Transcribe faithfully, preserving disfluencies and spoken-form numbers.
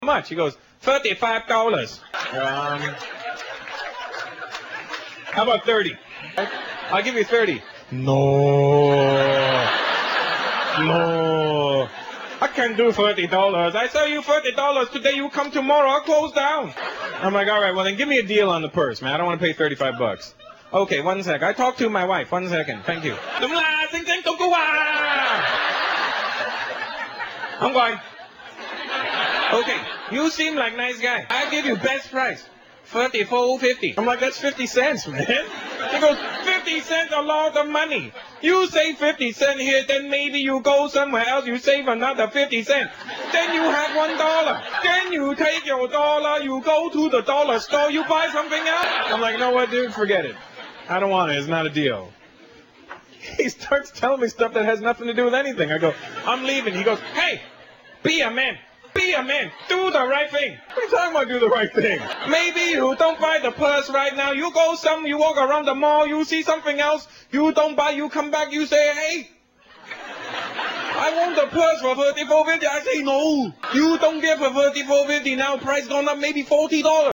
How much? He goes, thirty-five dollars. Um, how about thirty? I'll give you thirty. No. No. I can't do thirty dollars. I sell you thirty dollars today, you come tomorrow, I'll close down. I'm like, all right, well then give me a deal on the purse, man. I don't want to pay thirty-five bucks. Okay, one sec. I talked to my wife. One second. Thank you. I'm going. Okay, you seem like nice guy. I give you best price. thirty-four fifty. I'm like, that's fifty cents, man. He goes, fifty cents a lot of money. You save fifty cents here, then maybe you go somewhere else, you save another fifty cents. Then you have one dollar. Then you take your dollar, you go to the dollar store, you buy something else. I'm like, no what, dude, forget it. I don't want it, it's not a deal. He starts telling me stuff that has nothing to do with anything. I go, I'm leaving. He goes, hey, be a man. Be a man. Do the right thing. What are you talking about, do the right thing? Maybe you don't buy the purse right now. You go some, you walk around the mall, you see something else. You don't buy, you come back, you say, hey, I want the purse for thirty-four fifty. I say, no. You don't get for thirty-four fifty now. Price gone up maybe forty dollars.